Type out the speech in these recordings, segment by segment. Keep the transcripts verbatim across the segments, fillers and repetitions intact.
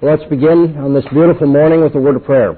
Well, let's begin on this beautiful morning with a word of prayer.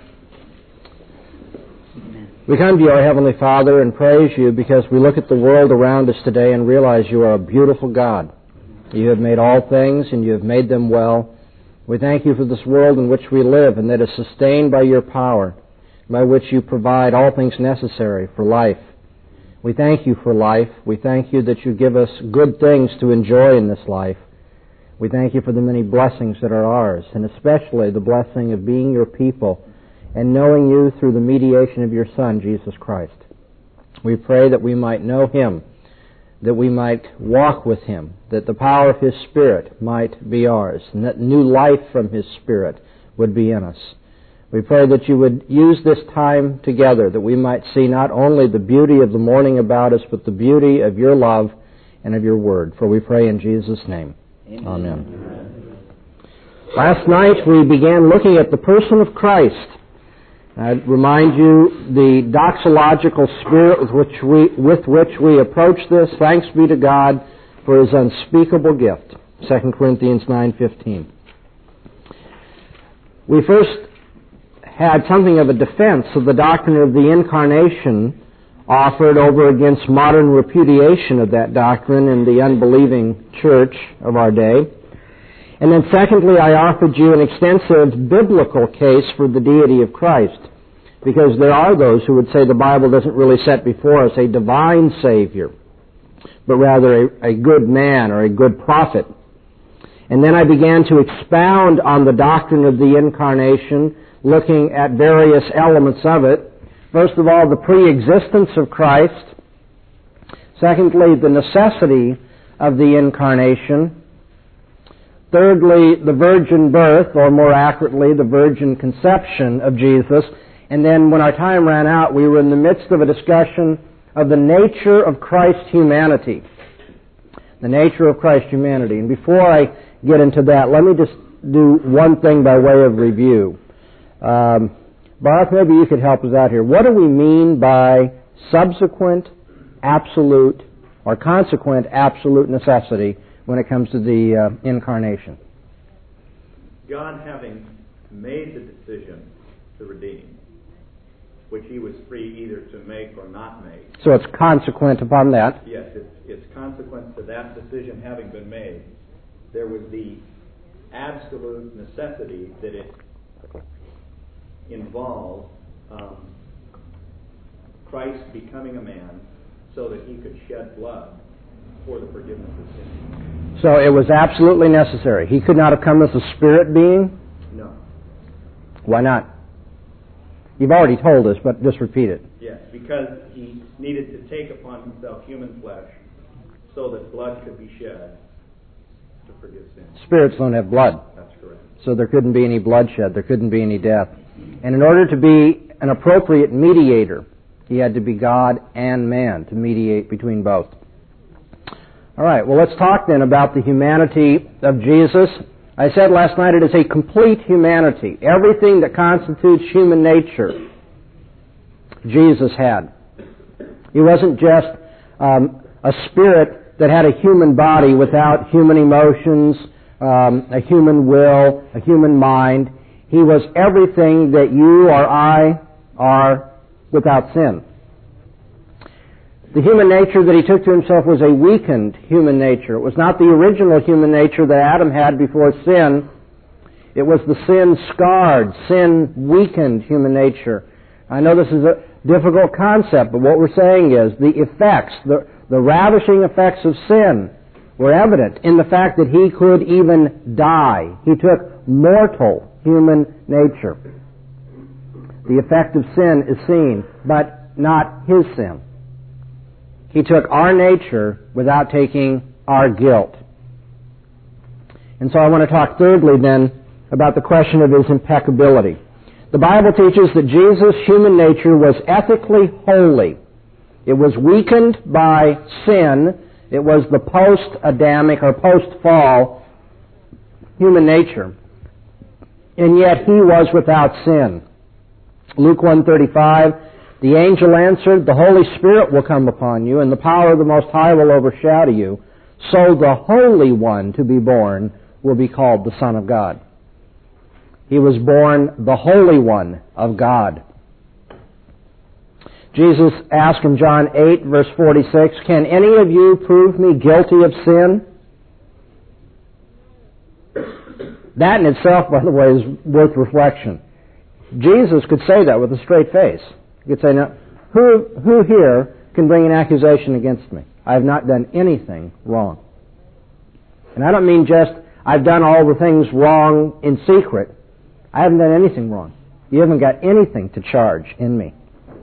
Amen. We come to you, our Heavenly Father, and praise you because we look at the world around us today and realize you are a beautiful God. You have made all things and you have made them well. We thank you for this world in which we live and that is sustained by your power, by which you provide all things necessary for life. We thank you for life. We thank you that you give us good things to enjoy in this life. We thank you for the many blessings that are ours, and especially the blessing of being your people and knowing you through the mediation of your Son, Jesus Christ. We pray that we might know him, that we might walk with him, that the power of his Spirit might be ours, and that new life from his Spirit would be in us. We pray that you would use this time together, that we might see not only the beauty of the morning about us, but the beauty of your love and of your word. For we pray in Jesus' name. Amen. Amen. Last night we began looking at the person of Christ. I remind you the doxological spirit with which we with which we approach this. Thanks be to God for his unspeakable gift. Second Corinthians nine fifteen. We first had something of a defense of the doctrine of the Incarnation offered over against modern repudiation of that doctrine in the unbelieving church of our day. And then secondly, I offered you an extensive biblical case for the deity of Christ, because there are those who would say the Bible doesn't really set before us a divine Savior, but rather a, a good man or a good prophet. And then I began to expound on the doctrine of the Incarnation, looking at various elements of it. First of all, the pre-existence of Christ. Secondly, the necessity of the Incarnation. Thirdly, the virgin birth, or more accurately, the virgin conception of Jesus. And then when our time ran out, we were in the midst of a discussion of the nature of Christ's humanity. The nature of Christ's humanity. And before I get into that, let me just do one thing by way of review. Um, Barth, maybe you could help us out here. What do we mean by subsequent, absolute, or consequent absolute necessity when it comes to the uh, Incarnation? God having made the decision to redeem, which he was free either to make or not make. So it's consequent upon that? Yes, it's, it's consequent to that decision having been made. There was the absolute necessity that it involved um, Christ becoming a man so that he could shed blood for the forgiveness of sin. So it was absolutely necessary. He could not have come as a spirit being? No. Why not? You've already told us, but just repeat it. Yes, because he needed to take upon himself human flesh so that blood could be shed to forgive sin. Spirits don't have blood. That's correct. So there couldn't be any bloodshed. There couldn't be any death. And in order to be an appropriate mediator, he had to be God and man to mediate between both. All right, well, let's talk then about the humanity of Jesus. I said last night it is a complete humanity. Everything that constitutes human nature, Jesus had. He wasn't just um, a spirit that had a human body without human emotions, um, a human will, a human mind. He was everything that you or I are without sin. The human nature that he took to himself was a weakened human nature. It was not the original human nature that Adam had before sin. It was the sin-scarred, sin-weakened human nature. I know this is a difficult concept, but what we're saying is the effects, the, the ravishing effects of sin were evident in the fact that he could even die. He took mortal human nature. The effect of sin is seen, but not his sin. He took our nature without taking our guilt. And so I want to talk thirdly then about the question of his impeccability. The Bible teaches that Jesus' human nature was ethically holy. It was weakened by sin. It was the post-Adamic or post-fall human nature. And yet he was without sin. Luke one thirty-five, the angel answered, the Holy Spirit will come upon you, and the power of the Most High will overshadow you. So the Holy One to be born will be called the Son of God. He was born the Holy One of God. Jesus asked in John eight, verse forty-six, "Can any of you prove me guilty of sin?" That in itself, by the way, is worth reflection. Jesus could say that with a straight face. He could say, "Now, who, who here can bring an accusation against me? I have not done anything wrong." And I don't mean just, I've done all the things wrong in secret. I haven't done anything wrong. You haven't got anything to charge in me.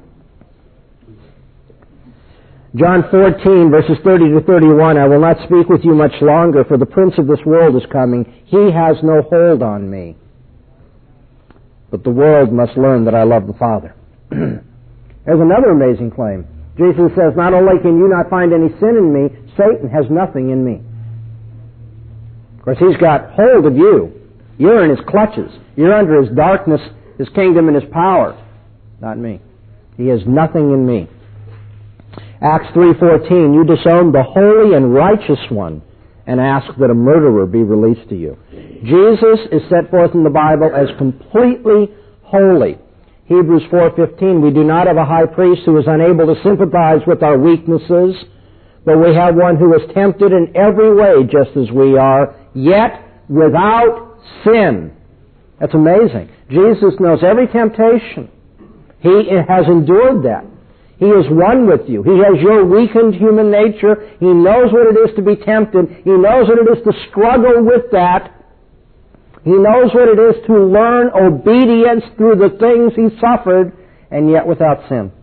John fourteen, verses thirty to thirty-one, "I will not speak with you much longer, for the prince of this world is coming. He has no hold on me. But the world must learn that I love the Father." There's another amazing claim. Jesus says, not only can you not find any sin in me, Satan has nothing in me. Of course, he's got hold of you. You're in his clutches. You're under his darkness, his kingdom, and his power. Not me. He has nothing in me. Acts three fourteen, "You disowned the holy and righteous one and asked that a murderer be released to you." Jesus is set forth in the Bible as completely holy. Hebrews four fifteen, "We do not have a high priest who is unable to sympathize with our weaknesses, but we have one who is tempted in every way just as we are, yet without sin." That's amazing. Jesus knows every temptation. He has endured that. He is one with you. He has your weakened human nature. He knows what it is to be tempted. He knows what it is to struggle with that. He knows what it is to learn obedience through the things he suffered, and yet without sin.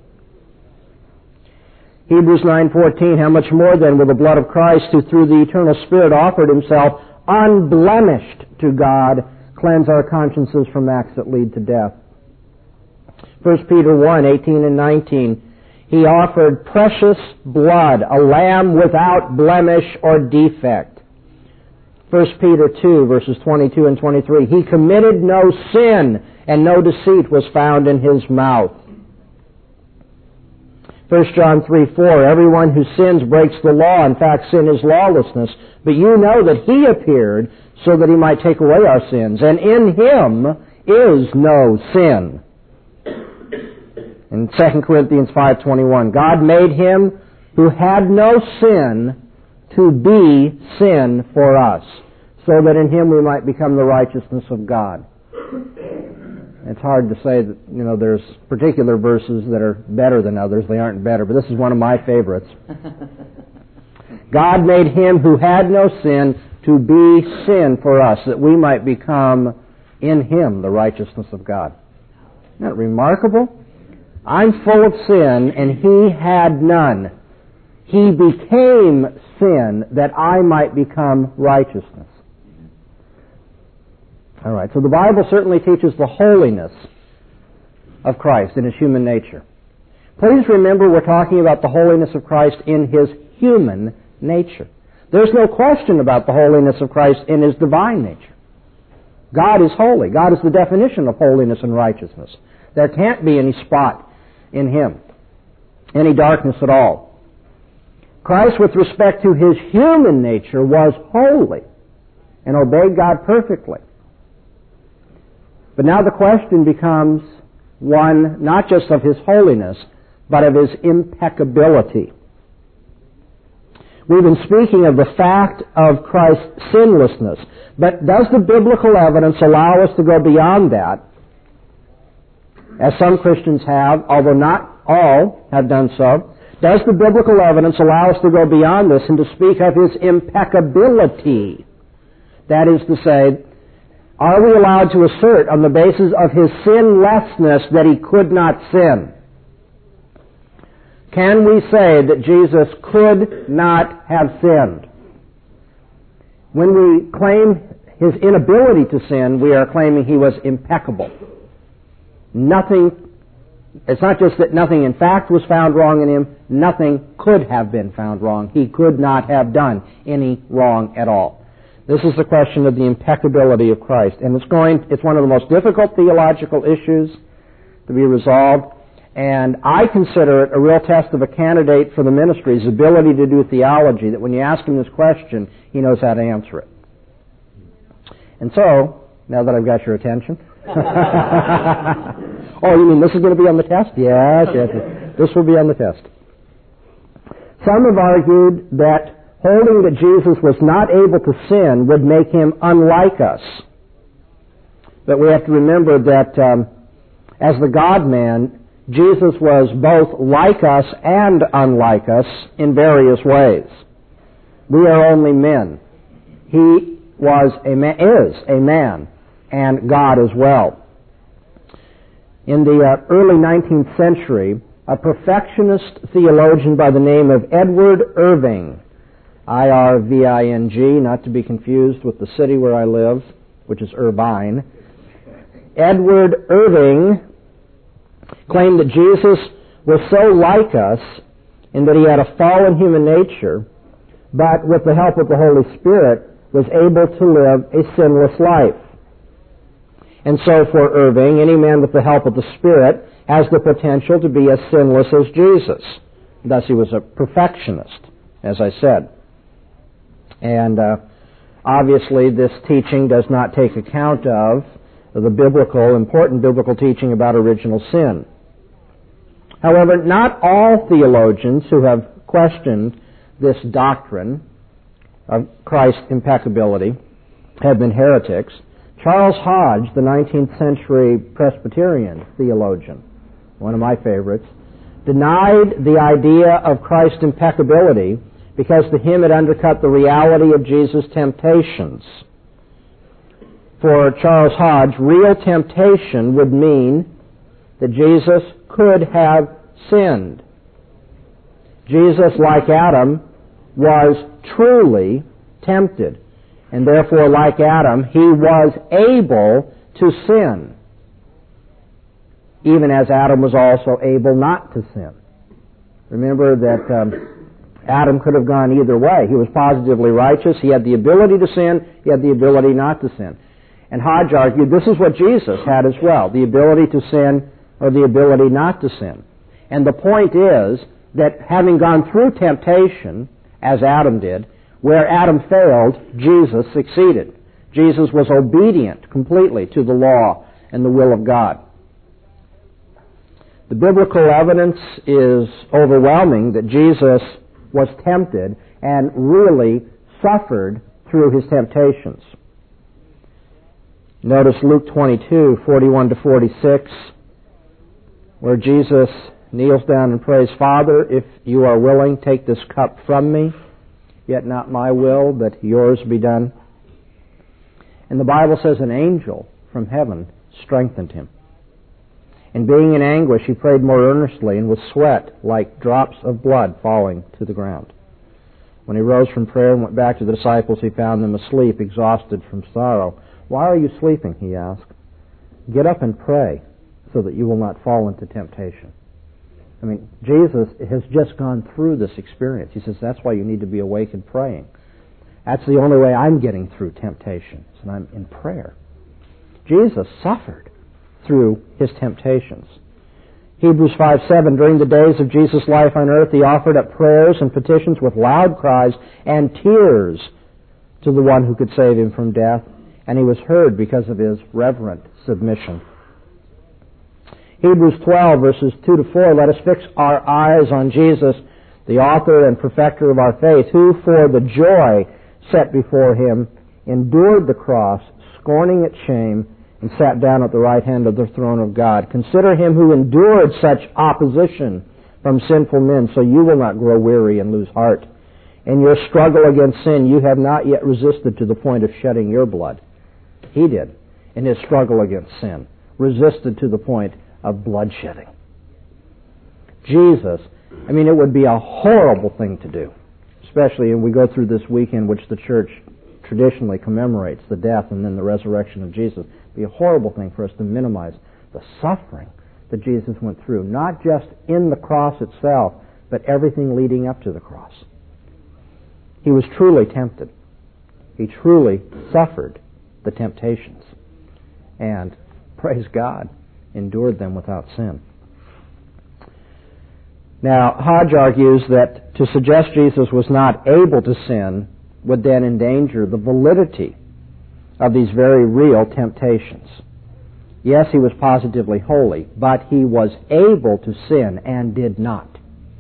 Hebrews nine fourteen, "How much more then will the blood of Christ, who through the eternal Spirit offered himself unblemished to God, cleanse our consciences from acts that lead to death?" First Peter one eighteen and nineteen, "He offered precious blood, a lamb without blemish or defect." First Peter two, verses twenty-two and twenty-three, "He committed no sin, and no deceit was found in his mouth." First John three four, "Everyone who sins breaks the law. In fact, sin is lawlessness. But you know that he appeared so that he might take away our sins, and in him is no sin." In Second Corinthians five twenty-one, "God made him who had no sin to be sin for us, so that in him we might become the righteousness of God." It's hard to say that, you know, there's particular verses that are better than others. They aren't better, but this is one of my favorites. "God made him who had no sin to be sin for us, that we might become in him the righteousness of God." Isn't that remarkable? I'm full of sin, and he had none. He became sin that I might become righteousness. All right, so the Bible certainly teaches the holiness of Christ in his human nature. Please remember we're talking about the holiness of Christ in his human nature. There's no question about the holiness of Christ in his divine nature. God is holy. God is the definition of holiness and righteousness. There can't be any spot in him, any darkness at all. Christ, with respect to his human nature, was holy and obeyed God perfectly. But now the question becomes one not just of his holiness, but of his impeccability. We've been speaking of the fact of Christ's sinlessness, but does the biblical evidence allow us to go beyond that, as some Christians have, although not all have done so? Does the biblical evidence allow us to go beyond this and to speak of his impeccability? That is to say, are we allowed to assert on the basis of his sinlessness that he could not sin? Can we say that Jesus could not have sinned? When we claim his inability to sin, we are claiming he was impeccable. Nothing, it's not just that nothing in fact was found wrong in him, nothing could have been found wrong. He could not have done any wrong at all. This is the question of the impeccability of Christ, and it's going, it's one of the most difficult theological issues to be resolved, and I consider it a real test of a candidate for the ministry, his ability to do theology, that when you ask him this question, he knows how to answer it. And so, Now that I've got your attention? Oh, you mean this is going to be on the test? Yes, yes, yes. This will be on the test. Some have argued that holding that Jesus was not able to sin would make him unlike us. But we have to remember that um, as the God-man, Jesus was both like us and unlike us in various ways. We are only men. He was a man, is a man, and God as well. In the uh, early nineteenth century, a perfectionist theologian by the name of Edward Irving, I R V I N G, not to be confused with the city where I live, which is Irvine. Edward Irving claimed that Jesus was so like us in that he had a fallen human nature, but with the help of the Holy Spirit was able to live a sinless life. And so for Irving, any man with the help of the Spirit has the potential to be as sinless as Jesus. Thus he was a perfectionist, as I said. And uh, obviously this teaching does not take account of the biblical, important biblical teaching about original sin. However, not all theologians who have questioned this doctrine of Christ's impeccability have been heretics. Charles Hodge, the nineteenth century Presbyterian theologian, one of my favorites, denied the idea of Christ's impeccability because to him it undercut the reality of Jesus' temptations. For Charles Hodge, real temptation would mean that Jesus could have sinned. Jesus, like Adam, was truly tempted. And therefore, like Adam, he was able to sin, even as Adam was also able not to sin. Remember that um, Adam could have gone either way. He was positively righteous. He had the ability to sin. He had the ability not to sin. And Hodge argued this is what Jesus had as well, the ability to sin or the ability not to sin. And the point is that having gone through temptation, as Adam did, where Adam failed, Jesus succeeded. Jesus was obedient completely to the law and the will of God. The biblical evidence is overwhelming that Jesus was tempted and really suffered through his temptations. Notice Luke twenty-two, forty-one to forty-six, where Jesus kneels down and prays, Father, if you are willing, take this cup from me, yet not my will, but yours be done. And the Bible says an angel from heaven strengthened him. And being in anguish, he prayed more earnestly, and with sweat like drops of blood falling to the ground. When he rose from prayer and went back to the disciples, he found them asleep, exhausted from sorrow. Why are you sleeping? He asked. Get up and pray, so that you will not fall into temptation. I mean, Jesus has just gone through this experience. He says that's why you need to be awake and praying. That's the only way I'm getting through temptations, and I'm in prayer. Jesus suffered through his temptations. Hebrews five seven, during the days of Jesus' life on earth, he offered up prayers and petitions with loud cries and tears to the one who could save him from death, and he was heard because of his reverent submission. Hebrews twelve, verses two to four, let us fix our eyes on Jesus, the author and perfecter of our faith, who for the joy set before him endured the cross, scorning its shame, and sat down at the right hand of the throne of God. Consider him who endured such opposition from sinful men, so you will not grow weary and lose heart. In your struggle against sin, you have not yet resisted to the point of shedding your blood. He did, in his struggle against sin, resisted to the point of bloodshedding. Jesus, I mean, it would be a horrible thing to do, especially when we go through this weekend which the church traditionally commemorates the death and then the resurrection of Jesus. It would be a horrible thing for us to minimize the suffering that Jesus went through, not just in the cross itself, but everything leading up to the cross. He was truly tempted. He truly suffered the temptations. And, praise God, endured them without sin. Now, Hodge argues that to suggest Jesus was not able to sin would then endanger the validity of these very real temptations. Yes, he was positively holy, but he was able to sin and did not.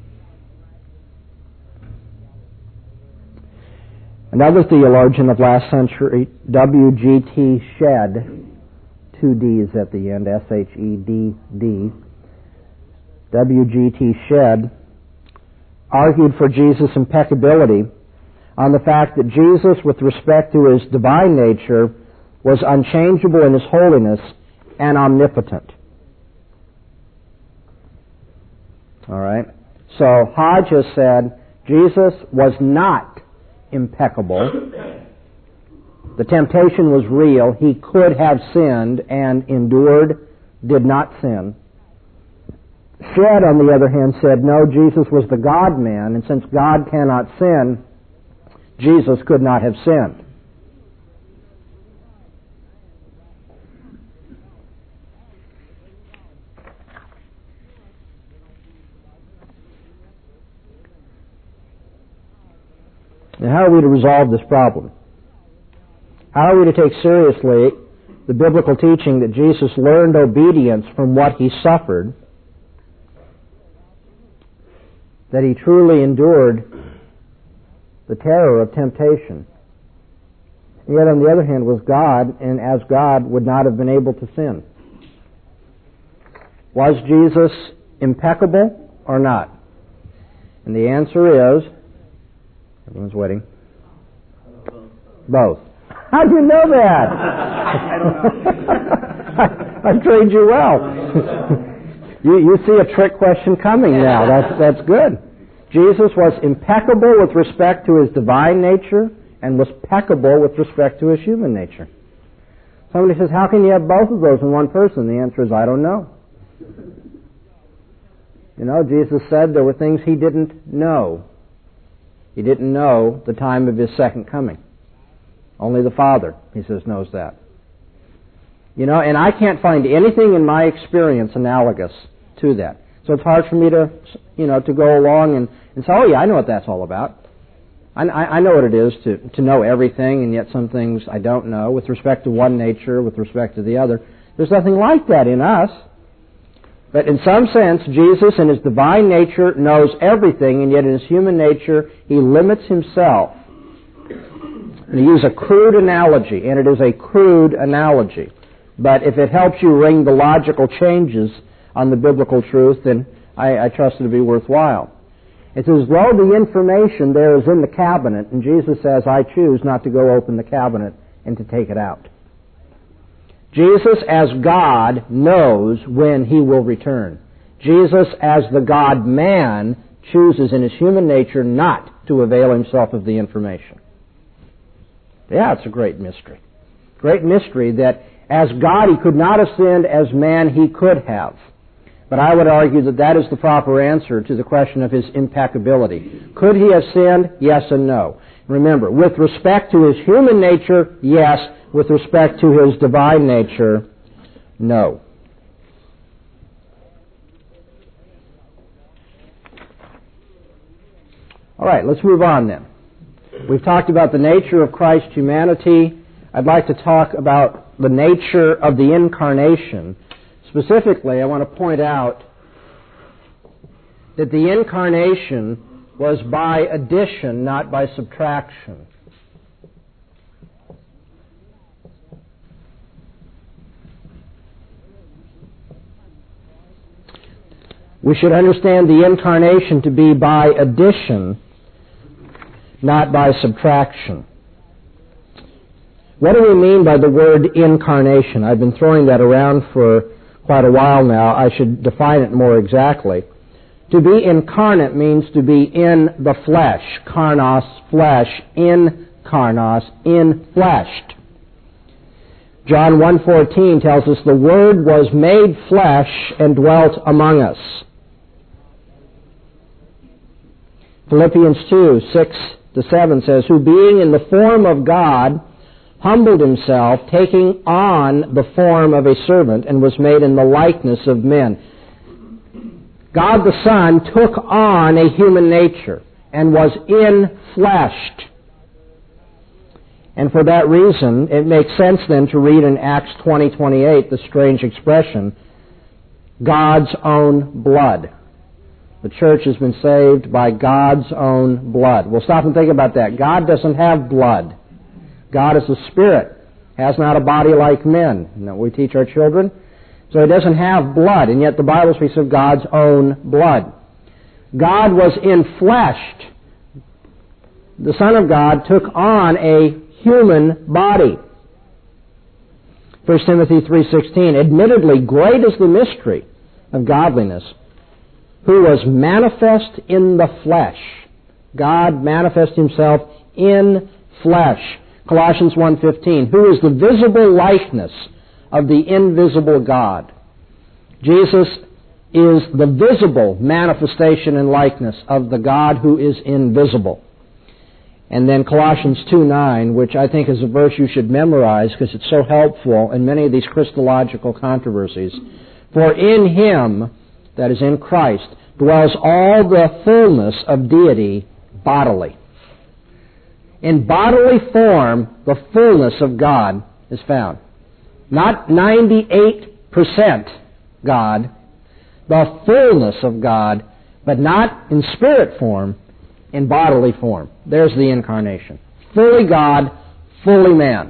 Another theologian of last century, W G T Shedd, two D's at the end, S H E D D, W G T Shedd, argued for Jesus' impeccability on the fact that Jesus, with respect to his divine nature, was unchangeable in his holiness and omnipotent. All right? So Hodge has said Jesus was not impeccable. The temptation was real. He could have sinned and endured, did not sin. Shedd, on the other hand, said, no, Jesus was the God-man, and since God cannot sin, Jesus could not have sinned. Now, how are we to resolve this problem? How are we to take seriously the biblical teaching that Jesus learned obedience from what he suffered, that he truly endured the terror of temptation, and yet on the other hand was God, and as God would not have been able to sin? Was Jesus impeccable or not? And the answer is, everyone's waiting, both. How do you know that? I don't know. I've trained you well. you, you see a trick question coming now. That's, that's good. Jesus was impeccable with respect to his divine nature and was peccable with respect to his human nature. Somebody says, how can you have both of those in one person? The answer is, I don't know. You know, Jesus said there were things he didn't know. He didn't know the time of his second coming. Only the Father, he says, knows that. You know, and I can't find anything in my experience analogous to that. So it's hard for me to, you know, to go along and, and say, oh yeah, I know what that's all about. I, I know what it is to, to know everything, and yet some things I don't know with respect to one nature, with respect to the other. There's nothing like that in us. But in some sense, Jesus in his divine nature knows everything, and yet in his human nature, he limits himself. And he used a crude analogy, and it is a crude analogy. But if it helps you ring the logical changes on the biblical truth, then I, I trust it to be worthwhile. It's as though the information there is in the cabinet, and Jesus says, I choose not to go open the cabinet and to take it out. Jesus, as God, knows when he will return. Jesus, as the God-man, chooses in his human nature not to avail himself of the information. Yeah, it's a great mystery. Great mystery that as God he could not have sinned, as man he could have. But I would argue that that is the proper answer to the question of his impeccability. Could he have sinned? Yes and no. Remember, with respect to his human nature, yes. With respect to his divine nature, no. All right, let's move on then. We've talked about the nature of Christ's humanity. I'd like to talk about the nature of the incarnation. Specifically, I want to point out that the incarnation was by addition, not by subtraction. We should understand the incarnation to be by addition, not by subtraction. What do we mean by the word incarnation? I've been throwing that around for quite a while now. I should define it more exactly. To be incarnate means to be in the flesh. Carnos, flesh. In carnos, in fleshed. John one fourteen tells us the Word was made flesh and dwelt among us. Philippians two, six to seven says, who being in the form of God, humbled himself, taking on the form of a servant, and was made in the likeness of men. God the Son took on a human nature and was in-fleshed. And for that reason, it makes sense then to read in Acts twenty twenty-eight the strange expression, God's own blood. The church has been saved by God's own blood. We'll stop and think about that. God doesn't have blood. God is a spirit, has not a body like men. You know, we teach our children. So he doesn't have blood, and yet the Bible speaks of God's own blood. God was enfleshed. The Son of God took on a human body. First Timothy three sixteen, admittedly, great is the mystery of godliness, who was manifest in the flesh. God manifested himself in flesh. Colossians one fifteen, who is the visible likeness of the invisible God. Jesus is the visible manifestation and likeness of the God who is invisible. And then Colossians two nine, which I think is a verse you should memorize because it's so helpful in many of these Christological controversies. For in him, that is in Christ, dwells all the fullness of deity bodily. In bodily form, the fullness of God is found. Not ninety-eight percent God, the fullness of God, but not in spirit form, in bodily form. There's the incarnation. Fully God, fully man.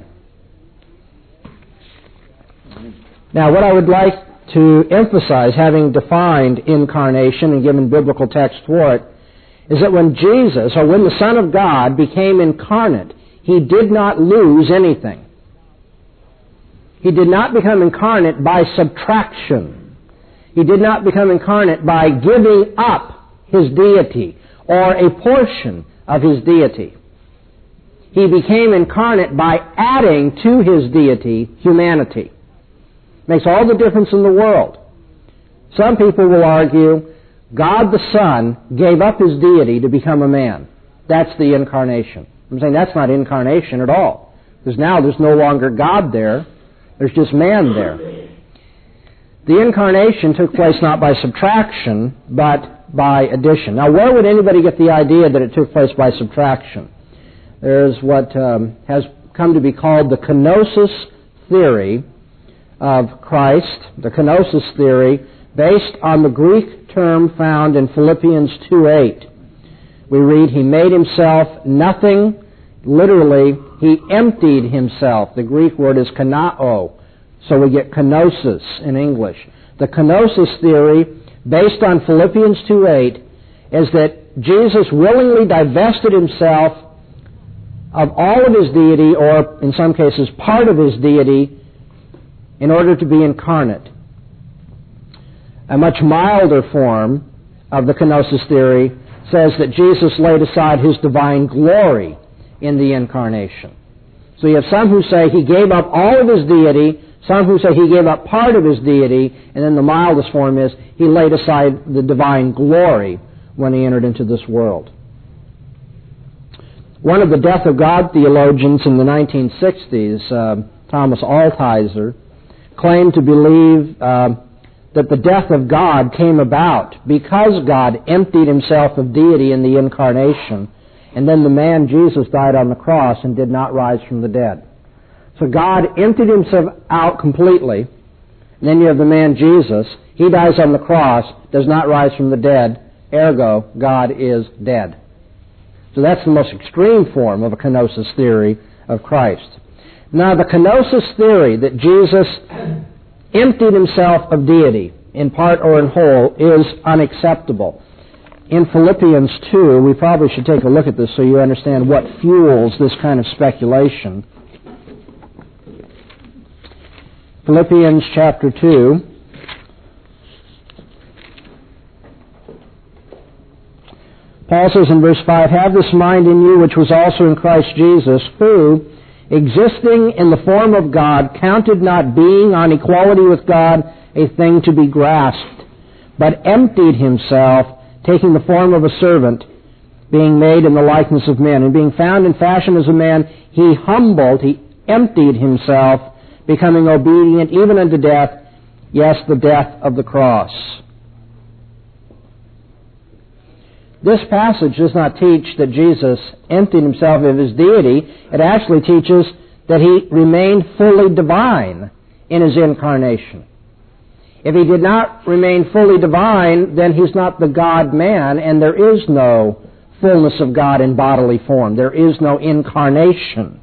Now, what I would like to emphasize, having defined incarnation and given biblical text for it, is that when Jesus, or when the Son of God became incarnate, he did not lose anything. He did not become incarnate by subtraction. He did not become incarnate by giving up his deity or a portion of his deity. He became incarnate by adding to his deity humanity. Makes all the difference in the world. Some people will argue God the Son gave up his deity to become a man. That's the incarnation. I'm saying that's not incarnation at all. Because now there's no longer God there. There's just man there. The incarnation took place not by subtraction, but by addition. Now, where would anybody get the idea that it took place by subtraction? There's what um, has come to be called the kenosis theory of Christ, the kenosis theory, based on the Greek term found in Philippians two eight. We read, he made himself nothing. Literally, he emptied himself. The Greek word is kanao. So we get kenosis in English. The kenosis theory, based on Philippians two eight, is that Jesus willingly divested himself of all of his deity, or in some cases part of his deity, in order to be incarnate. A much milder form of the kenosis theory says that Jesus laid aside his divine glory in the incarnation. So you have some who say he gave up all of his deity, some who say he gave up part of his deity, and then the mildest form is he laid aside the divine glory when he entered into this world. One of the death of God theologians in the nineteen sixties, uh, Thomas Altizer, claimed to believe uh, that the death of God came about because God emptied himself of deity in the incarnation, and then the man Jesus died on the cross and did not rise from the dead. So God emptied himself out completely, and then you have the man Jesus. He dies on the cross, does not rise from the dead, ergo, God is dead. So that's the most extreme form of a kenosis theory of Christ. Now, the kenosis theory that Jesus emptied himself of deity, in part or in whole, is unacceptable. In Philippians two, we probably should take a look at this so you understand what fuels this kind of speculation. Philippians chapter two. Paul says in verse five, have this mind in you which was also in Christ Jesus, who, existing in the form of God, counted not being on equality with God a thing to be grasped, but emptied himself, taking the form of a servant, being made in the likeness of men. And being found in fashion as a man, he humbled, he emptied himself, becoming obedient even unto death, yes, the death of the cross. This passage does not teach that Jesus emptied himself of his deity. It actually teaches that he remained fully divine in his incarnation. If he did not remain fully divine, then he's not the God-man, and there is no fullness of God in bodily form. There is no incarnation.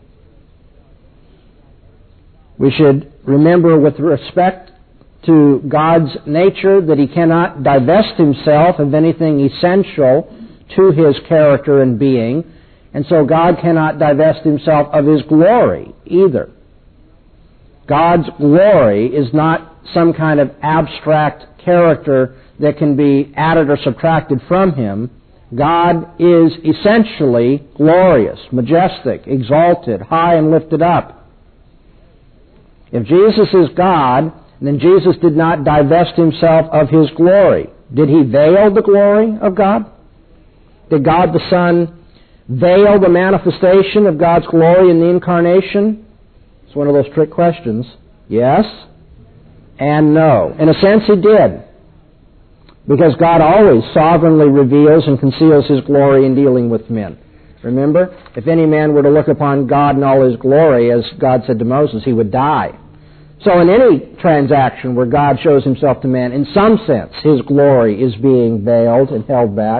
We should remember with respect to God's nature that he cannot divest himself of anything essential to his character and being, and so God cannot divest himself of his glory either. God's glory is not some kind of abstract character that can be added or subtracted from him. God is essentially glorious, majestic, exalted, high and lifted up. If Jesus is God, then Jesus did not divest himself of his glory. Did he veil the glory of God? Did God the Son veil the manifestation of God's glory in the incarnation? It's one of those trick questions. Yes and no. In a sense, he did. Because God always sovereignly reveals and conceals his glory in dealing with men. Remember, if any man were to look upon God in all his glory, as God said to Moses, he would die. So in any transaction where God shows himself to man, in some sense, his glory is being veiled and held back.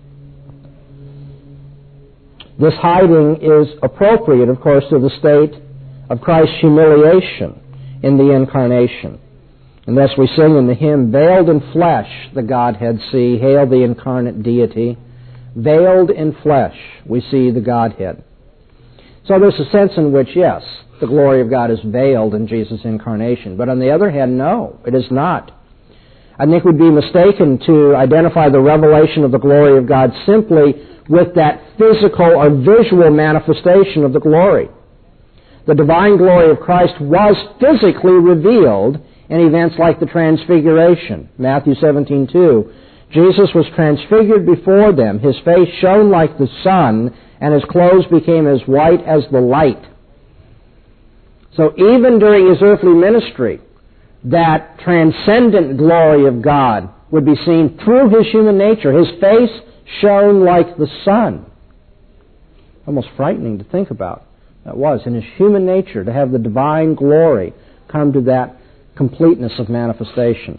This hiding is appropriate, of course, to the state of Christ's humiliation in the incarnation. And thus we sing in the hymn, "Veiled in flesh the Godhead see, hail the incarnate deity. Veiled in flesh we see the Godhead." So there's a sense in which, yes, the glory of God is veiled in Jesus' incarnation. But on the other hand, no, it is not. I think it would be mistaken to identify the revelation of the glory of God simply with that physical or visual manifestation of the glory. The divine glory of Christ was physically revealed in events like the Transfiguration. Matthew seventeen two. Jesus was transfigured before them. His face shone like the sun, and his clothes became as white as the light. So even during his earthly ministry, that transcendent glory of God would be seen through his human nature. His face shone like the sun. Almost frightening to think about. That was, in his human nature, to have the divine glory come to that completeness of manifestation.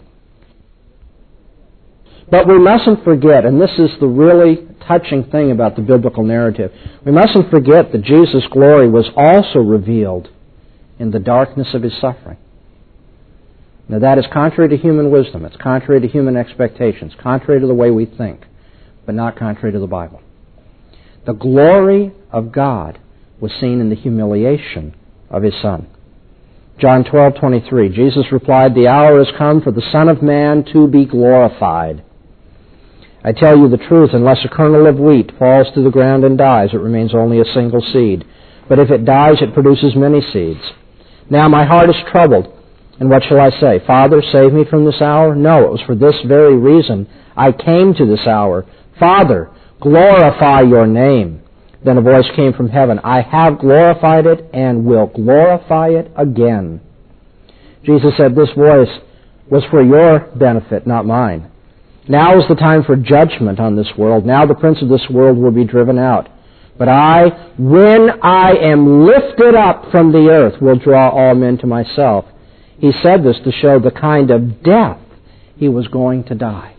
But we mustn't forget, and this is the really touching thing about the biblical narrative, we mustn't forget that Jesus' glory was also revealed in the darkness of his suffering. Now that is contrary to human wisdom, it's contrary to human expectations, contrary to the way we think, but not contrary to the Bible. The glory of God was seen in the humiliation of his Son. John twelve twenty-three, Jesus replied, "The hour has come for the Son of Man to be glorified. I tell you the truth, unless a kernel of wheat falls to the ground and dies, it remains only a single seed. But if it dies, it produces many seeds. Now my heart is troubled, and what shall I say? Father, save me from this hour? No, it was for this very reason I came to this hour. Father, glorify your name." Then a voice came from heaven, "I have glorified it and will glorify it again." Jesus said this voice was for your benefit, not mine. Now is the time for judgment on this world. Now the prince of this world will be driven out. But I, when I am lifted up from the earth, will draw all men to myself. He said this to show the kind of death he was going to die.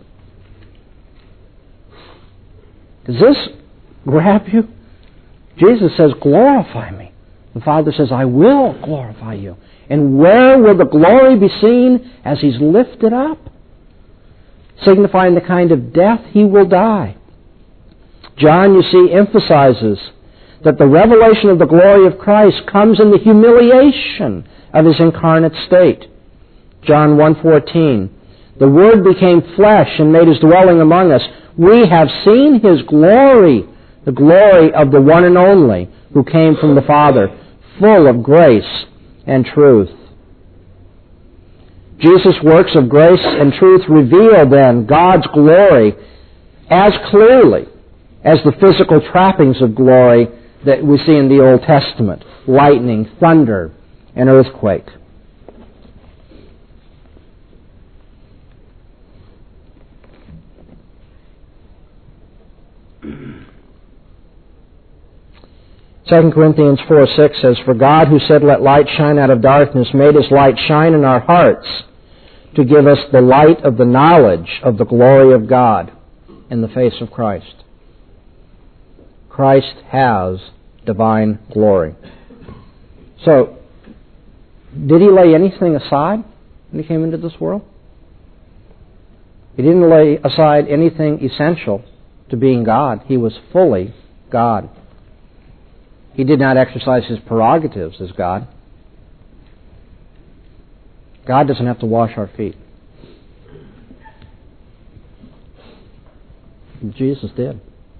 Does this grab you? Jesus says, glorify me. The Father says, I will glorify you. And where will the glory be seen? As he's lifted up, signifying the kind of death he will die. John, you see, emphasizes that the revelation of the glory of Christ comes in the humiliation of his incarnate state. John one fourteen, "The Word became flesh and made his dwelling among us. We have seen his glory, the glory of the one and only who came from the Father, full of grace and truth." Jesus' works of grace and truth reveal then God's glory as clearly as the physical trappings of glory that we see in the Old Testament: lightning, thunder, and earthquake. Second Corinthians four six says, "For God, who said, 'Let light shine out of darkness,' made his light shine in our hearts to give us the light of the knowledge of the glory of God in the face of Christ." Christ has divine glory. So, did he lay anything aside when he came into this world? He didn't lay aside anything essential to being God. He was fully God. He did not exercise his prerogatives as God. God doesn't have to wash our feet. Jesus did.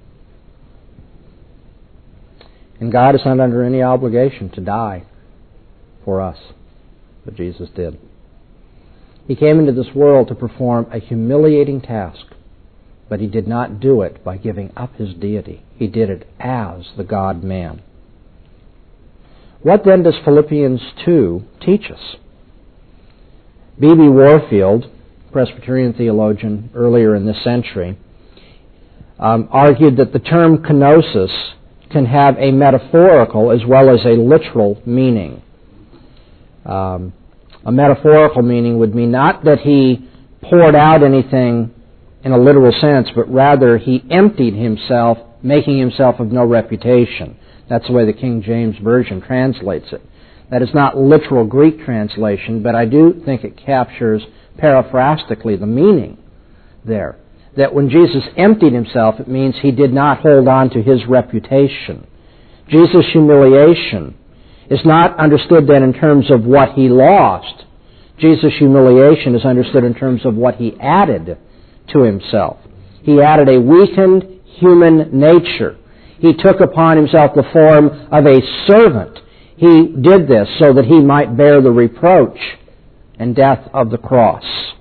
And God is not under any obligation to die for us, but Jesus did. He came into this world to perform a humiliating task, but he did not do it by giving up his deity. He did it as the God-man. What then does Philippians two teach us? B B Warfield, Presbyterian theologian earlier in this century, um, argued that the term kenosis can have a metaphorical as well as a literal meaning. Um, a metaphorical meaning would mean not that he poured out anything in a literal sense, but rather he emptied himself, making himself of no reputation. That's the way the King James Version translates it. That is not literal Greek translation, but I do think it captures paraphrastically the meaning there. That when Jesus emptied himself, it means he did not hold on to his reputation. Jesus' humiliation is not understood then in terms of what he lost. Jesus' humiliation is understood in terms of what he added to himself. He added a weakened human nature. He took upon himself the form of a servant. He did this so that he might bear the reproach and death of the cross.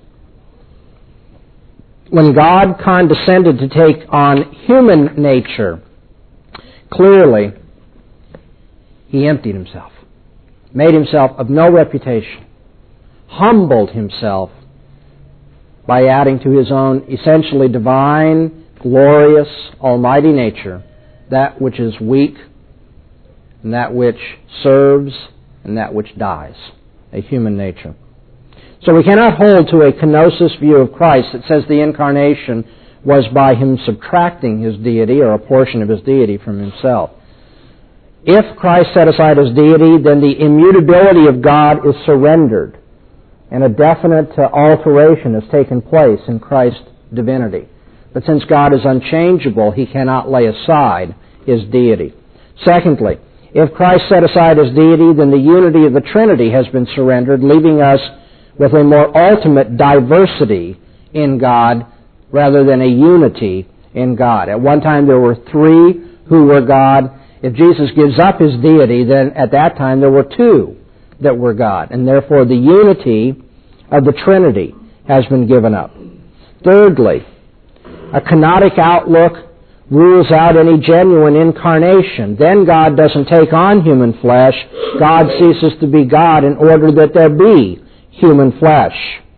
When God condescended to take on human nature, clearly he emptied himself, made himself of no reputation, humbled himself by adding to his own essentially divine, glorious, almighty nature that which is weak and that which serves and that which dies, a human nature. So we cannot hold to a kenosis view of Christ that says the incarnation was by him subtracting his deity or a portion of his deity from himself. If Christ set aside his deity, then the immutability of God is surrendered, and a definite uh, alteration has taken place in Christ's divinity. But since God is unchangeable, he cannot lay aside his deity. Secondly, if Christ set aside his deity, then the unity of the Trinity has been surrendered, leaving us with a more ultimate diversity in God rather than a unity in God. At one time there were three who were God. If Jesus gives up his deity, then at that time there were two that were God, and therefore the unity of the Trinity has been given up. Thirdly, a kenotic outlook rules out any genuine incarnation. Then God doesn't take on human flesh. God ceases to be God in order that there be human flesh.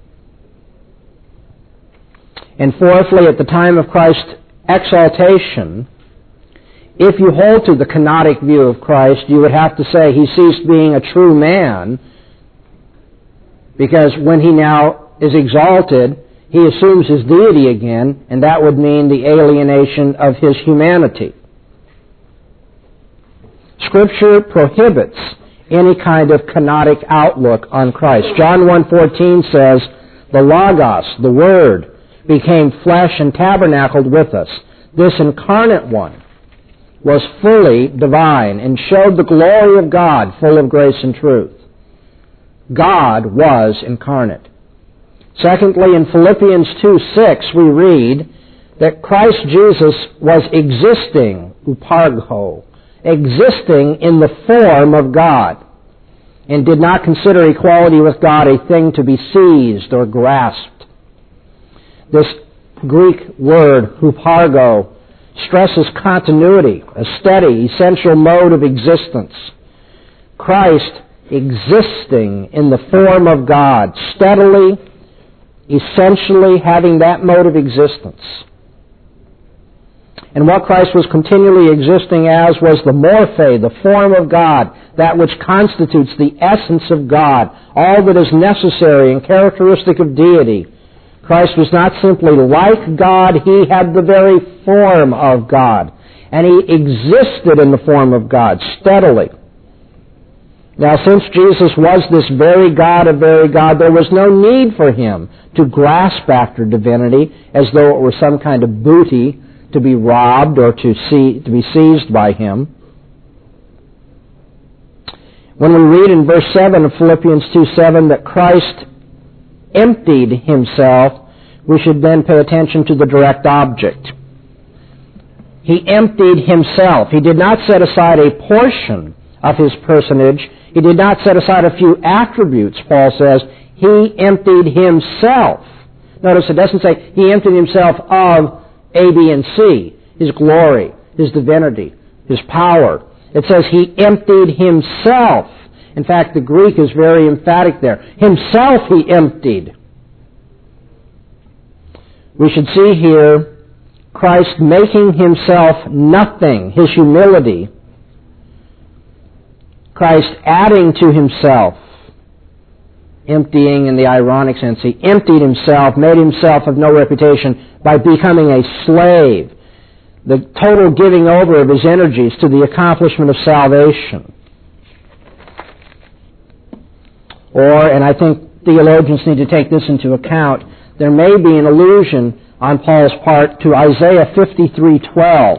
And fourthly, at the time of Christ's exaltation, if you hold to the kenotic view of Christ, you would have to say he ceased being a true man, because when he now is exalted, he assumes his deity again, and that would mean the alienation of his humanity. Scripture prohibits any kind of kenotic outlook on Christ. John one fourteen says, "The Logos, the Word, became flesh and tabernacled with us." This incarnate one was fully divine and showed the glory of God, full of grace and truth. God was incarnate. Secondly, in Philippians two six, we read that Christ Jesus was existing, upargo, existing in the form of God, and did not consider equality with God a thing to be seized or grasped. This Greek word, hupargo, stresses continuity, a steady, essential mode of existence. Christ existing in the form of God, steadily, essentially having that mode of existence. And what Christ was continually existing as was the morphe, the form of God, that which constitutes the essence of God, all that is necessary and characteristic of deity. Christ was not simply like God, he had the very form of God. And he existed in the form of God steadily. Now, since Jesus was this very God of very God, there was no need for him to grasp after divinity as though it were some kind of booty to be robbed or to see, to be seized by him. When we read in verse seven of Philippians two seven that Christ emptied himself, we should then pay attention to the direct object. He emptied himself. He did not set aside a portion of his personage. He did not set aside a few attributes, Paul says. He emptied himself. Notice it doesn't say he emptied himself of A, B, and C, his glory, his divinity, his power. It says he emptied himself. In fact, the Greek is very emphatic there. Himself he emptied. We should see here Christ making himself nothing, his humility. Christ adding to himself, emptying in the ironic sense. He emptied himself, made himself of no reputation by becoming a slave. The total giving over of his energies to the accomplishment of salvation. Or, and I think theologians need to take this into account, there may be an allusion on Paul's part to Isaiah fifty-three twelve.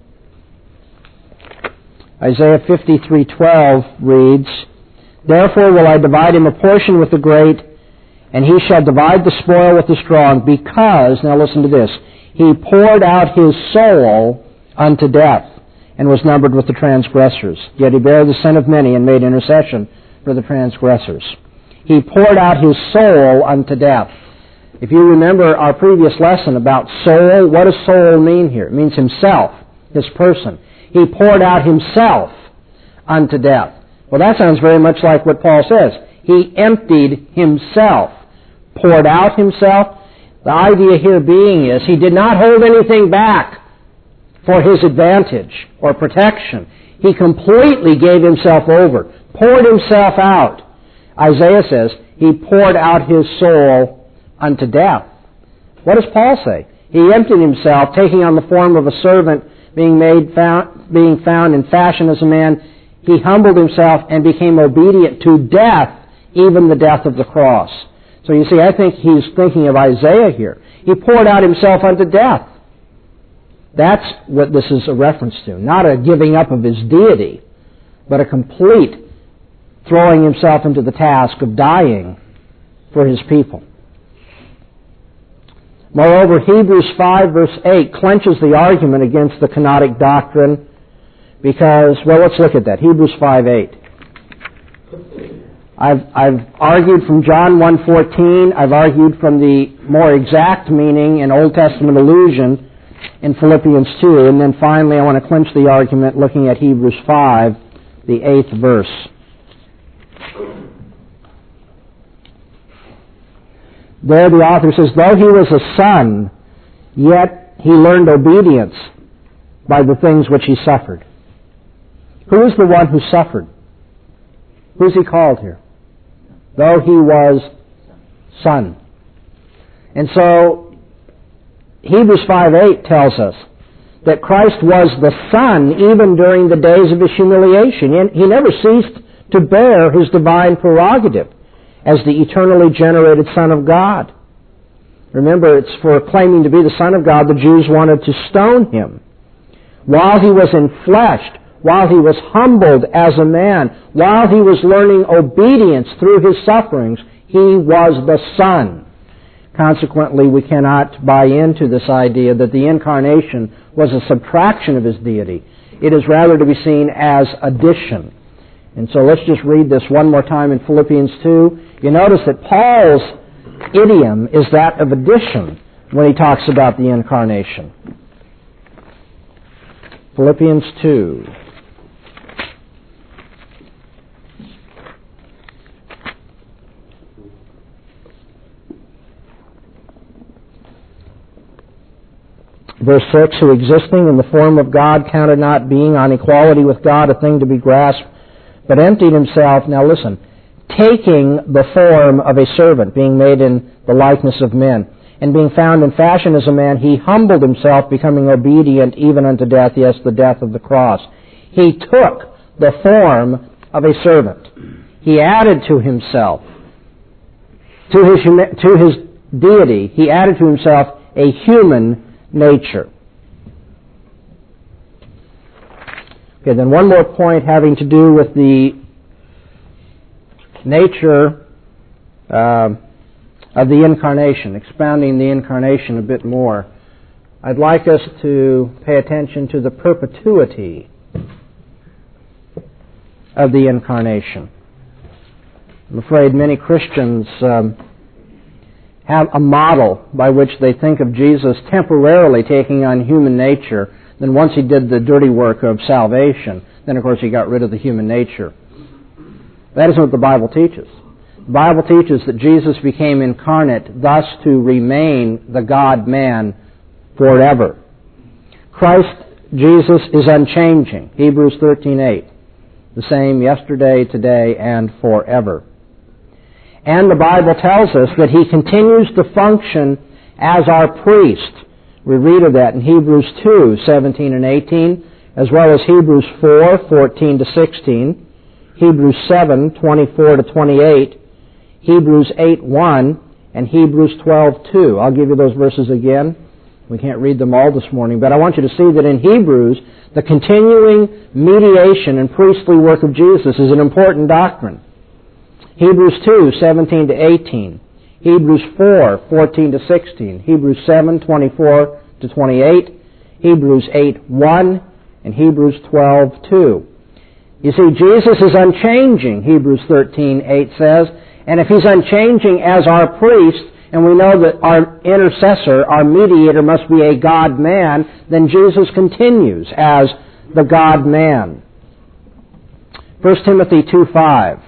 Isaiah fifty-three twelve reads, "Therefore will I divide him a portion with the great, and he shall divide the spoil with the strong, because," now listen to this, "he poured out his soul unto death, and was numbered with the transgressors. Yet he bare the sin of many, and made intercession for the transgressors." He poured out his soul unto death. If you remember our previous lesson about soul, what does soul mean here? It means himself, his person. He poured out himself unto death. Well, that sounds very much like what Paul says. He emptied himself, poured out himself. The idea here being is he did not hold anything back for his advantage or protection. He completely gave himself over, poured himself out. Isaiah says he poured out his soul unto death. What does Paul say? He emptied himself, taking on the form of a servant, being made found, being found in fashion as a man. He humbled himself and became obedient to death, even the death of the cross. So you see, I think he's thinking of Isaiah here. He poured out himself unto death. That's what this is a reference to. Not a giving up of his deity, but a complete throwing himself into the task of dying for his people. Moreover, Hebrews five verse eight clenches the argument against the kenotic doctrine because, well, let's look at that. Hebrews five eight. I've, I've argued from John one fourteen. I've argued from the more exact meaning in Old Testament allusion in Philippians two. And then finally, I want to clinch the argument looking at Hebrews five, the eighth verse. There the author says, though he was a son, yet he learned obedience by the things which he suffered. Who is the one who suffered? Who's he called here? Though he was son. And so, Hebrews five eight tells us that Christ was the Son even during the days of his humiliation. He never ceased to bear his divine prerogative as the eternally generated Son of God. Remember, it's for claiming to be the Son of God the Jews wanted to stone him. While he was enfleshed, while he was humbled as a man, while he was learning obedience through his sufferings, he was the Son. Consequently, we cannot buy into this idea that the incarnation was a subtraction of his deity. It is rather to be seen as addition. And so let's just read this one more time in Philippians two. You notice that Paul's idiom is that of addition when he talks about the incarnation. Philippians two. Verse six, who existing in the form of God counted not being on equality with God a thing to be grasped, but emptied himself, now listen, taking the form of a servant, being made in the likeness of men, and being found in fashion as a man, he humbled himself, becoming obedient even unto death, yes, the death of the cross. He took the form of a servant. He added to himself, to his, to his deity, he added to himself a human nature. Okay, then one more point having to do with the nature uh, of the incarnation, expounding the incarnation a bit more. I'd like us to pay attention to the perpetuity of the incarnation. I'm afraid many Christians um, have a model by which they think of Jesus temporarily taking on human nature. Then once he did the dirty work of salvation, then of course he got rid of the human nature. That isn't what the Bible teaches. The Bible teaches that Jesus became incarnate thus to remain the God-man forever. Christ Jesus is unchanging. Hebrews thirteen eight. The same yesterday, today, and forever. And the Bible tells us that he continues to function as our priest. We read of that in Hebrews two seventeen and eighteen, as well as Hebrews four fourteen to sixteen, Hebrews seven twenty-four to twenty-eight, Hebrews eight one, and Hebrews twelve two. I'll give you those verses again. We can't read them all this morning, but I want you to see that in Hebrews, the continuing mediation and priestly work of Jesus is an important doctrine. Hebrews two seventeen to eighteen, Hebrews four fourteen to sixteen, Hebrews seven twenty-four to twenty-eight, Hebrews eight one, and Hebrews twelve two. You see, Jesus is unchanging, Hebrews thirteen eight says, and if he's unchanging as our priest, and we know that our intercessor, our mediator, must be a God-man, then Jesus continues as the God-man. First Timothy two five.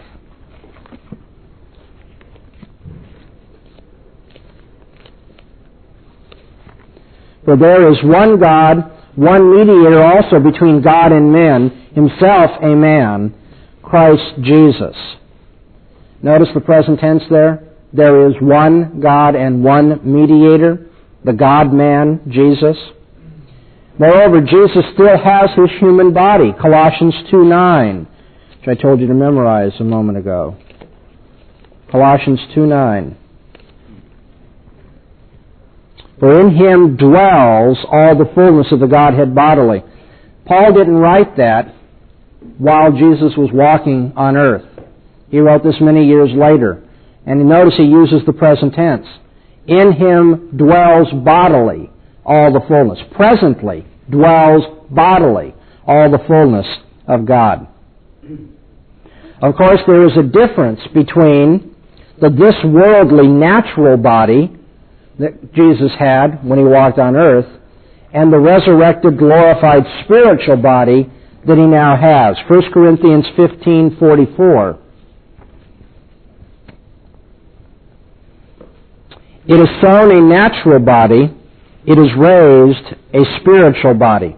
For there is one God, one mediator also between God and men, himself a man, Christ Jesus. Notice the present tense there. There is one God and one mediator, the God-man, Jesus. Moreover, Jesus still has his human body, Colossians two nine, which I told you to memorize a moment ago. Colossians two nine. For in him dwells all the fullness of the Godhead bodily. Paul didn't write that while Jesus was walking on earth. He wrote this many years later. And notice he uses the present tense. In him dwells bodily all the fullness. Presently dwells bodily all the fullness of God. Of course, there is a difference between the this worldly natural body that Jesus had when he walked on earth and the resurrected, glorified spiritual body that he now has. First Corinthians fifteen forty-four. It is sown a natural body, it is raised a spiritual body.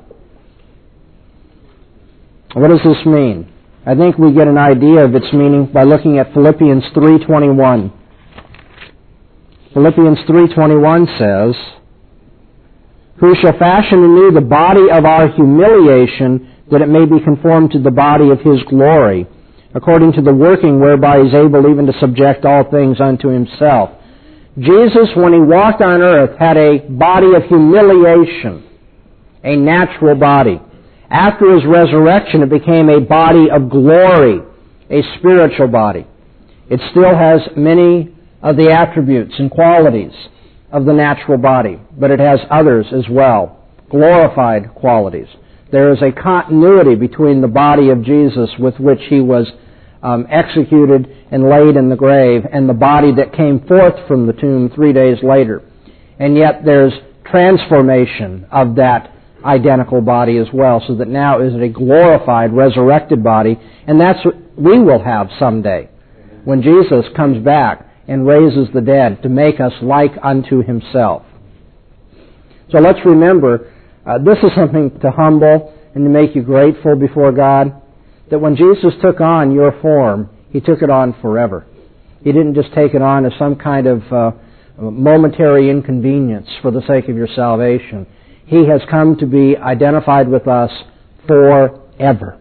What does this mean? I think we get an idea of its meaning by looking at Philippians three twenty-one. Philippians three twenty-one says, who shall fashion anew the body of our humiliation, that it may be conformed to the body of his glory, according to the working whereby he is able even to subject all things unto himself. Jesus, when he walked on earth, had a body of humiliation, a natural body. After his resurrection, it became a body of glory, a spiritual body. It still has many of the attributes and qualities of the natural body, but it has others as well, glorified qualities. There is a continuity between the body of Jesus with which he was um, executed and laid in the grave and the body that came forth from the tomb three days later. And yet there's transformation of that identical body as well, so that now is a glorified, resurrected body, and that's what we will have someday when Jesus comes back and raises the dead to make us like unto himself. So let's remember Uh, this is something to humble and to make you grateful before God, that when Jesus took on your form, He took it on forever. He didn't just take it on as some kind of uh, momentary inconvenience for the sake of your salvation. He has come to be identified with us forever.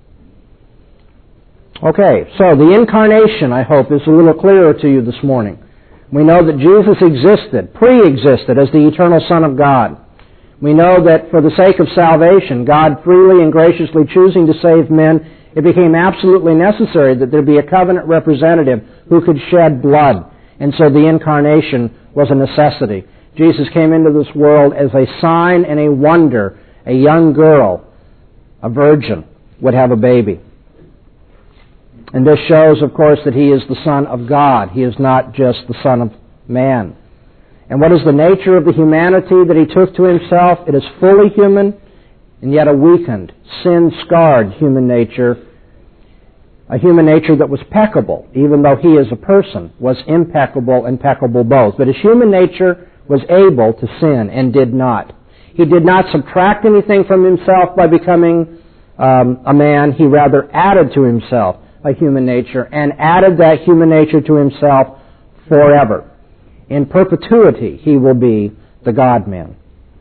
Okay, so the incarnation, I hope, is a little clearer to you this morning. We know that Jesus existed, pre-existed as the eternal Son of God. We know that for the sake of salvation, God freely and graciously choosing to save men, it became absolutely necessary that there be a covenant representative who could shed blood. And so the incarnation was a necessity. Jesus came into this world as a sign and a wonder. A young girl, a virgin, would have a baby. And this shows, of course, that He is the Son of God. He is not just the Son of man. And what is the nature of the humanity that He took to Himself? It is fully human and yet a weakened, sin-scarred human nature. A human nature that was peccable, even though He as a person was impeccable and peccable both. But His human nature was able to sin and did not. He did not subtract anything from Himself by becoming um, a man. He rather added to Himself a human nature and added that human nature to Himself forever. In perpetuity, He will be the God-man.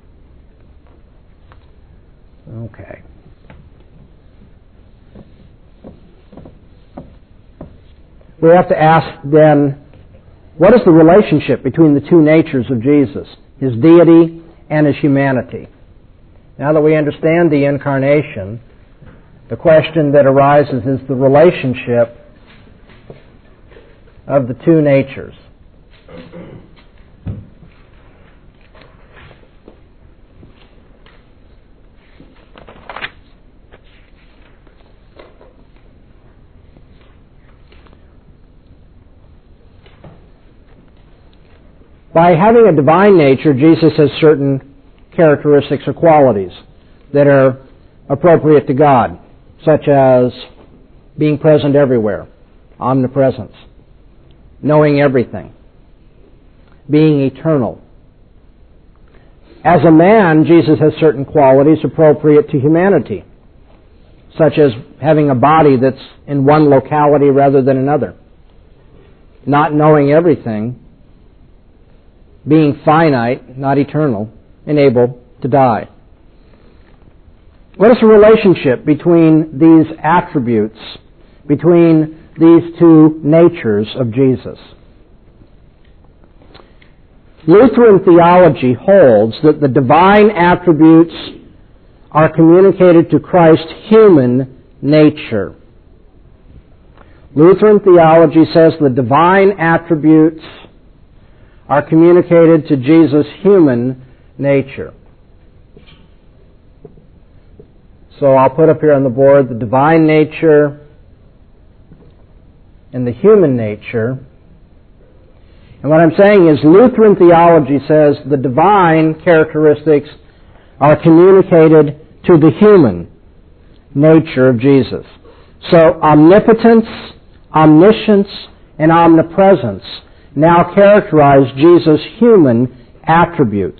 Okay. We have to ask then, what is the relationship between the two natures of Jesus, His deity and His humanity? Now that we understand the incarnation, the question that arises is the relationship of the two natures. By having a divine nature, Jesus has certain characteristics or qualities that are appropriate to God, such as being present everywhere, omnipresence, knowing everything, being eternal. As a man, Jesus has certain qualities appropriate to humanity, such as having a body that's in one locality rather than another, not knowing everything, being finite, not eternal, and able to die. What is the relationship between these attributes, between these two natures of Jesus? Lutheran theology holds that the divine attributes are communicated to Christ's human nature. Lutheran theology says the divine attributes are communicated to Jesus' human nature. So I'll put up here on the board the divine nature and the human nature. And what I'm saying is Lutheran theology says the divine characteristics are communicated to the human nature of Jesus. So omnipotence, omniscience, and omnipresence now characterize Jesus' human attributes.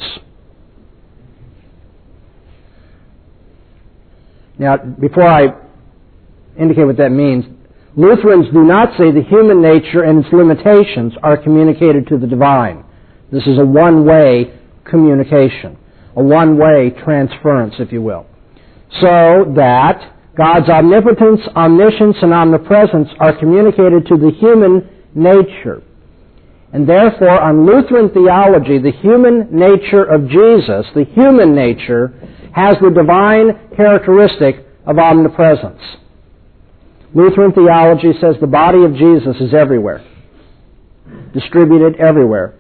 Now, before I indicate what that means, Lutherans do not say the human nature and its limitations are communicated to the divine. This is a one-way communication, a one-way transference, if you will. So that God's omnipotence, omniscience, and omnipresence are communicated to the human nature. And therefore, on Lutheran theology, the human nature of Jesus, the human nature, has the divine characteristic of omnipresence. Lutheran theology says the body of Jesus is everywhere, distributed everywhere.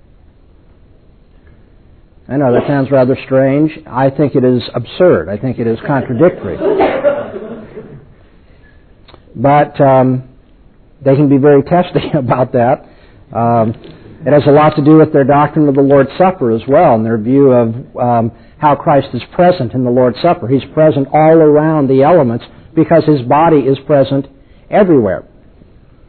I know that sounds rather strange. I think it is absurd. I think it is contradictory. But um, they can be very testy about that. Um, it has a lot to do with their doctrine of the Lord's Supper as well, and their view of um, how Christ is present in the Lord's Supper. He's present all around the elements because His body is present everywhere.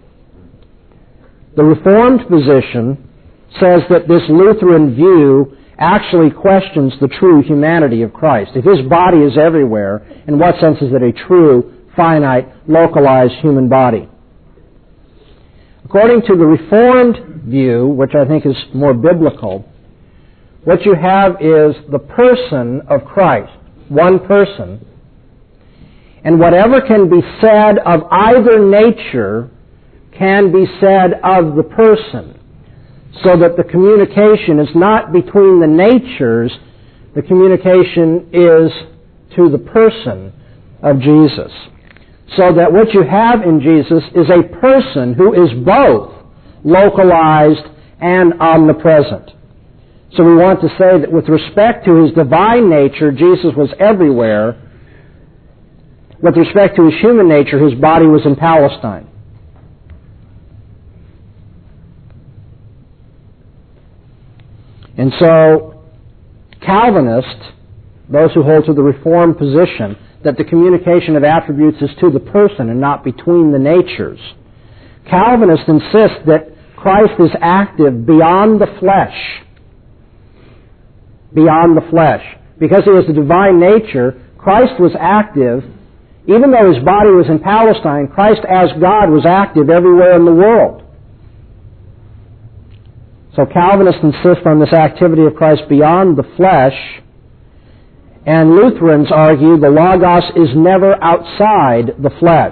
The Reformed position says that this Lutheran view actually questions the true humanity of Christ. If his body is everywhere, in what sense is it a true, finite, localized human body? According to the Reformed view, which I think is more biblical, what you have is the person of Christ, one person, and whatever can be said of either nature can be said of the person, so that the communication is not between the natures, the communication is to the person of Jesus. So that what you have in Jesus is a person who is both localized and omnipresent. So we want to say that with respect to his divine nature, Jesus was everywhere. With respect to his human nature, his body was in Palestine. And so, Calvinists, those who hold to the Reformed position, that the communication of attributes is to the person and not between the natures. Calvinists insist that Christ is active beyond the flesh. Beyond the flesh. Because he has the divine nature, Christ was active. Even though his body was in Palestine, Christ as God was active everywhere in the world. So Calvinists insist on this activity of Christ beyond the flesh, and Lutherans argue the Logos is never outside the flesh.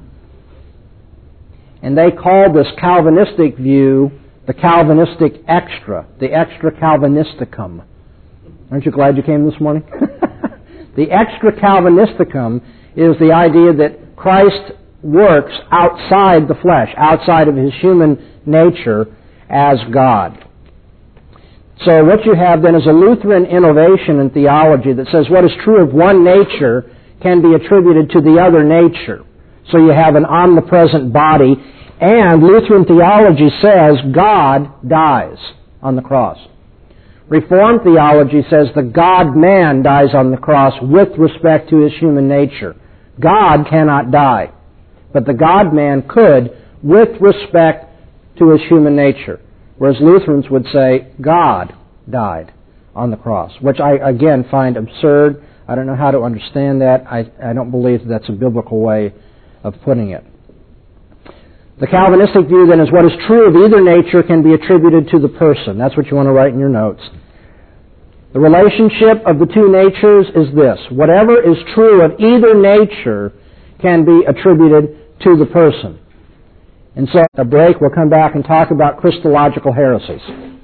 And they call this Calvinistic view the Calvinistic extra, the extra Calvinisticum. Aren't you glad you came this morning? The extra Calvinisticum is the idea that Christ works outside the flesh, outside of his human nature as God. So what you have then is a Lutheran innovation in theology that says what is true of one nature can be attributed to the other nature. So you have an omnipresent body, and Lutheran theology says God dies on the cross. Reformed theology says the God-man dies on the cross with respect to his human nature. God cannot die, but the God-man could with respect to his human nature. Whereas Lutherans would say God died on the cross, which I again find absurd. I don't know how to understand that. I, I don't believe that's a biblical way of putting it. The Calvinistic view then is what is true of either nature can be attributed to the person. That's what you want to write in your notes. The relationship of the two natures is this. Whatever is true of either nature can be attributed to the person. And so, a break, we'll come back and talk about Christological heresies.